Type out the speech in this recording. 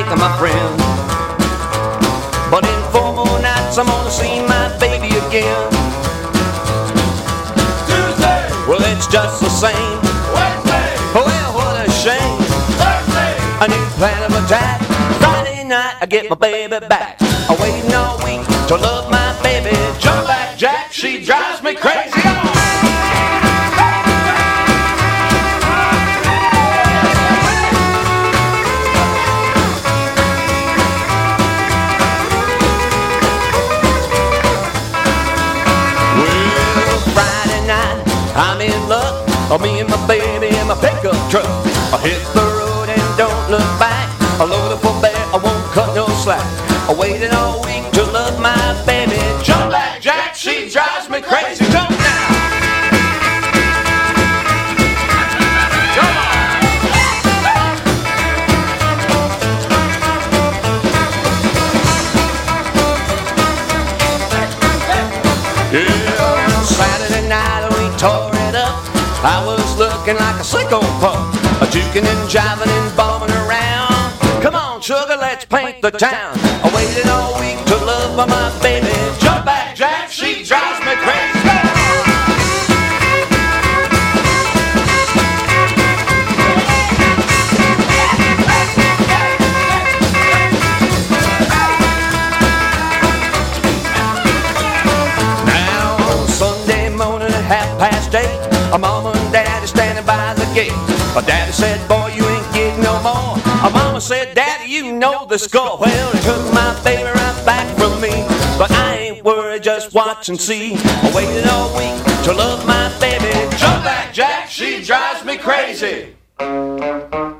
take my friend. But in 4 more nights I'm gonna see my baby again. Tuesday, Well, it's just the same. Wednesday, Well, what a shame. Thursday, A new plan of attack. Friday night I get my baby back. I'm waiting all week to love my baby. Jump back Jack, she drives me crazy. Well, Friday night I'm in luck. Me and my baby in my pickup truck. I hit the road and don't look back. I load up for bear, I won't cut no slack. I waited all week to love my baby. Jump back Jack, she drives me crazy. Jump now. Come on. Yeah, Saturday night we tore it up. I was looking like a sicko pup, a juking and jiving and bombing around. Come on, sugar, let's paint the town. I waited all week to love my baby. Jump back, Jack, she drives me crazy. Now, Sunday morning at 8:30, a mama and daddy standing by the gate. My daddy said, boy, you ain't getting no more. My mama said, daddy, you know the score. Well, they took my baby right back from me. But I ain't worried, just watch and see. I waited all week to love my baby. Jump back, Jack, she drives me crazy.